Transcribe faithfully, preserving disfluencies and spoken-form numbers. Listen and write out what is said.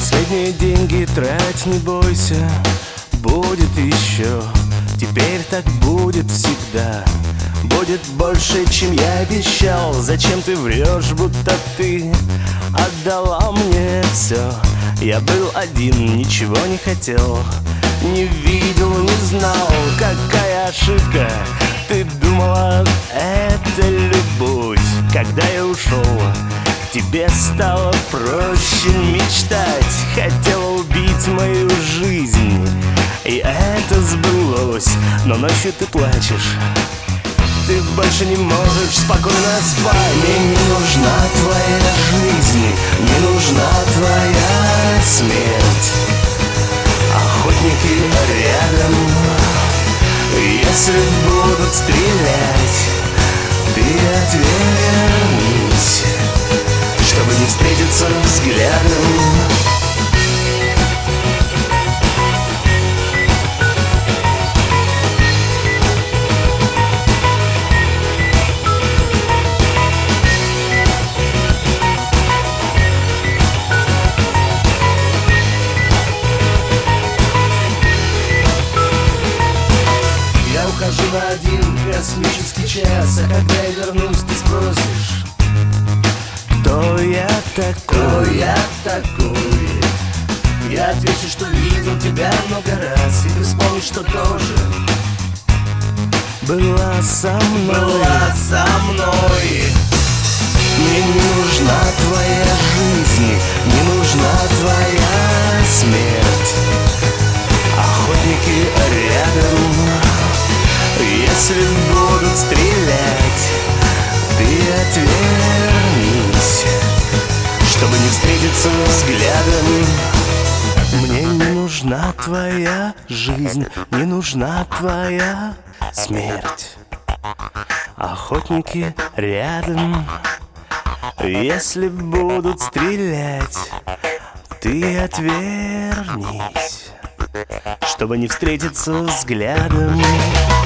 Последние деньги трать не бойся, будет еще. Теперь так будет всегда. Будет больше, чем я обещал. Зачем ты врешь, будто ты отдала мне все? Я был один, ничего не хотел, не видел, не знал. Какая ошибка, ты думала, это любовь. Когда я ушел, тебе стало проще мечтать. Хотела убить мою жизнь, и это сбылось. Но ночью ты плачешь, ты больше не можешь спокойно спать. Мне не нужна твоя жизнь, не нужна твоя смерть. Охотники рядом, если будут стрелять, ты отвернись, чтобы не встретиться взглядом. Ухожу на один космический час, а когда я вернусь, ты спросишь, кто я такой? Кто я такой? Я отвечу, что видел тебя много раз, и ты вспомнишь, что тоже была со мной. Была со мной. Мне не нужна твоя жизнь, не нужна твоя смерть. Охотники рядом, если будут стрелять, ты отвернись, чтобы не встретиться взглядом. Мне не нужна твоя жизнь, не нужна твоя смерть. Охотники рядом, если будут стрелять, ты отвернись, чтобы не встретиться взглядом.